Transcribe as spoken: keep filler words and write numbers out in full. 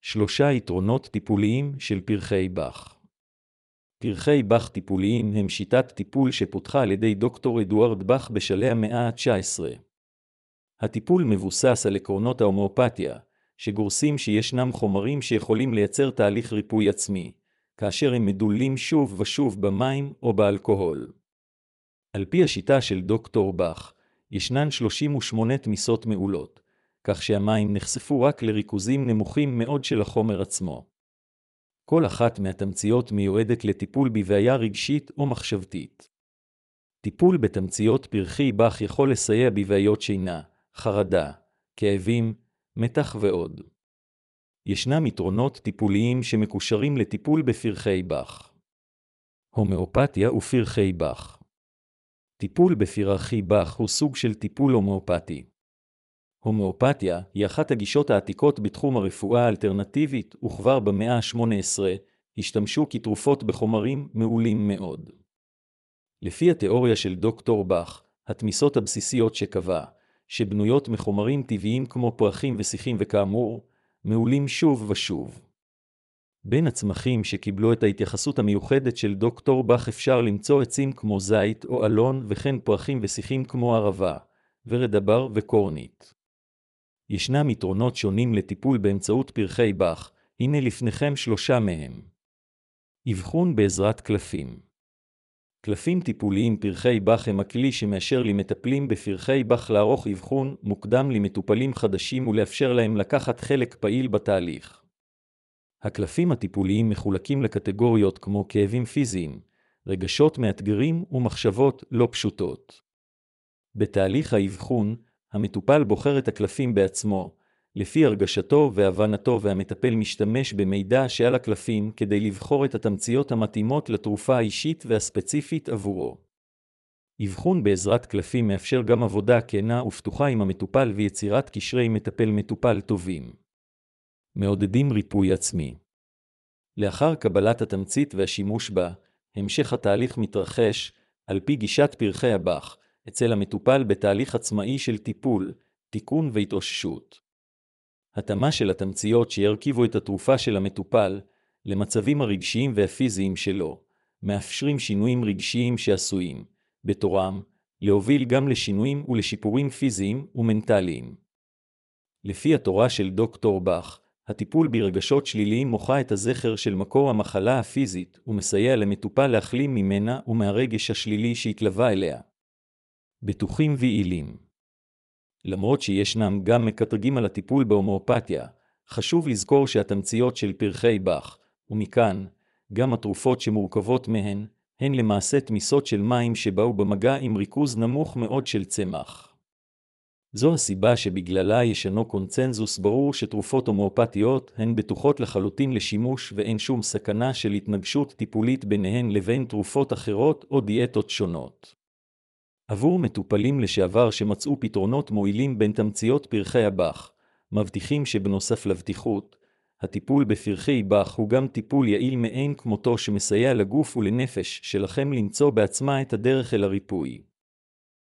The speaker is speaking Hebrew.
שלושה יתרונות טיפוליים של פרחי באך. פרחי באך טיפוליים הם שיטת טיפול שפותחה על ידי דוקטור אדוארד באך בשלהי המאה ה-תשע עשרה. הטיפול מבוסס על עקרונות ההומאופתיה, שגורסים שישנם חומרים שיכולים לייצר תהליך ריפוי עצמי, כאשר הם מדולים שוב ושוב במים או באלכוהול. על פי השיטה של דוקטור באך, ישנן שלושים ושמונה תמיסות מעולות, כך שהמים נחשפו רק לריכוזים נמוכים מאוד של החומר עצמו. כל אחת מהתמציות מיועדת לטיפול בבעיה רגשית או מחשבתית. טיפול בתמציות פרחי באך יכול לסייע בבעיות שינה, חרדה, כאבים, מתח ועוד. ישנם יתרונות טיפוליים שמקושרים לטיפול בפרחי באך. הומאופתיה ופרחי באך. טיפול בפרחי באך הוא סוג של טיפול הומאופתי. הומאופתיה היא אחת הגישות העתיקות בתחום הרפואה האלטרנטיבית, וכבר במאה ה-שמונה עשרה השתמשו כתרופות בחומרים מעולים מאוד. לפי התיאוריה של דוקטור באך, התמיסות הבסיסיות שקבע, שבנויות מחומרים טבעיים כמו פרחים ושיחים וכאמור, מעולים שוב ושוב. בין הצמחים שקיבלו את ההתייחסות המיוחדת של דוקטור באך אפשר למצוא עצים כמו זית או אלון, וכן פרחים ושיחים כמו ערבה, ורדבר וקורנית. ישנם יתרונות שונים לטיפול באמצעות פרחי באך, הנה לפניכם שלושה מהם. אבחון בעזרת קלפים. קלפים טיפוליים פרחי באך הם הכלי שמאשר למטפלים בפרחי באך לערוך אבחון מוקדם למטופלים חדשים ולאפשר להם לקחת חלק פעיל בתהליך. הקלפים הטיפוליים מחולקים לקטגוריות כמו כאבים פיזיים, רגשות מאתגרים ומחשבות לא פשוטות. בתהליך האבחון, המטופל בוחר את הקלפים בעצמו, לפי הרגשתו והבנתו, והמטפל משתמש במידע שעל הקלפים כדי לבחור את התמציות המתאימות לתרופה האישית והספציפית עבורו. אבחון בעזרת קלפים מאפשר גם עבודה כנה ופתוחה עם המטופל ויצירת קשרי מטפל-מטופל טובים. מעודדים ריפוי עצמי. לאחר קבלת התמצית והשימוש בה, המשך התהליך מתרחש, על פי גישת פרחי הבאך, אצל המטופל בתהליך עצמאי של טיפול, תיקון והתאוששות. התאמה של התמציות שירכיבו את התרופה של המטופל למצבים הרגשיים והפיזיים שלו, מאפשרים שינויים רגשיים שעשויים, בתורם, להוביל גם לשינויים ולשיפורים פיזיים ומנטליים. לפי התורה של דוקטור באך, הטיפול ברגשות שליליים מוחה את הזכר של מקור המחלה הפיזית ומסייע למטופל להחלים ממנה ומהרגש השלילי שהתלווה אליה. בטוחים ויעילים. למרות שישנם גם מקטרגים על הטיפול בהומאופתיה, חשוב לזכור שהתמציות של פרחי באך, ומכאן, גם התרופות שמורכבות מהן, הן למעשה תמיסות של מים שבאו במגע עם ריכוז נמוך מאוד של צמח. זו הסיבה שבגללה ישנו קונצנזוס ברור שתרופות הומאופתיות הן בטוחות לחלוטין לשימוש ואין שום סכנה של התנגשות טיפולית ביניהן לבין תרופות אחרות או דיאטות שונות. עבור מטופלים לשעבר שמצאו פתרונות מועילים בין תמציות פרחי הבאך, מבטיחים שבנוסף לבטיחות, הטיפול בפרחי באך הוא גם טיפול יעיל מאין כמותו שמסייע לגוף ולנפש שלכם למצוא בעצמה את הדרך אל הריפוי.